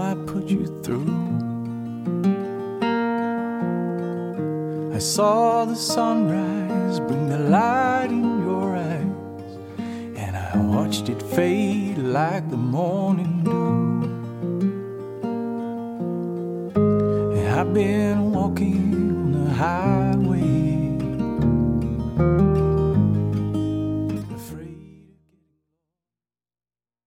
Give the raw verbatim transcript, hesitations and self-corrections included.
I put you through. I saw the sunrise bring the light in your eyes, and I watched it fade like the morning dew. And I've been walking on the high